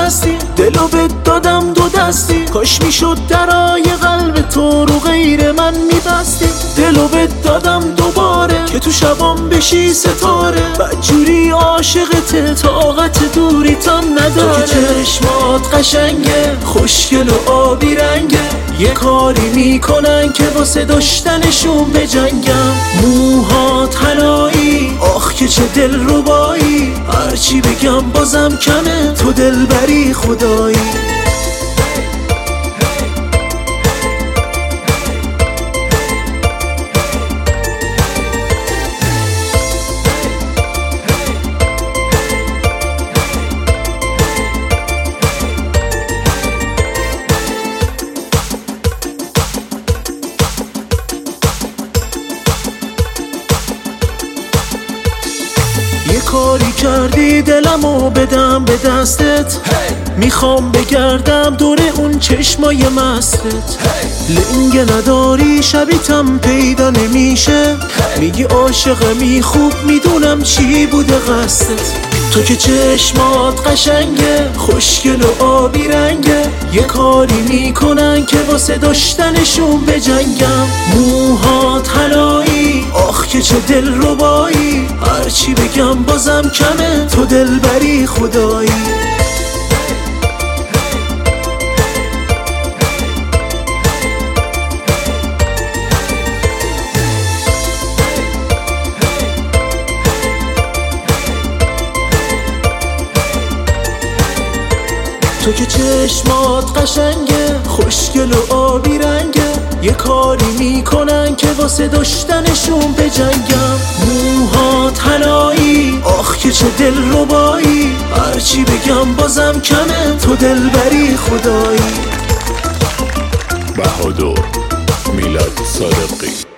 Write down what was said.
هستی، دلو بهت دادم دو دستی، کاش میشد درای قلب تو رو غیر من میبستی. دلو بهت دادم دوباره که تو شبام بشی ستاره، بدجوری عاشقت طاقت دوریتم نداره. تو که چشمات قشنگه، خوشگل و آبی رنگه، یه کاری میکنن که واسه داشتنشون بجنگم. موهات حنایی، آخ که چه دل ربایی، هرچی بگم بازم کمه، تو دلبری خدایی. یه کاری کردی دلمو بدم به دستت، میخوام بگردم دور اون چشمای مستت. لنگه نداری شبیتم پیدا نمیشه، میگی عاشقمی خوب میدونم چی بوده قصدت. تو که چشمات قشنگه، خوشگل و آبی رنگه، یه کاری میکنن که واسه داشتنشون بجنگم. موهات حنایی، آخ که چه دل ربایی، هرچی بگم بازم کمه، تو دلبری خدایی. تو که چشمات قشنگه، خوشگل و آبی رنگه، یه کاری میکنن که واسه داشتنشون بجنگم. موهات حنایی، آخ که چه دل ربایی، هرچی بگم بازم کمه، تو دلبری خدایی. بهادر میلاد صادقی.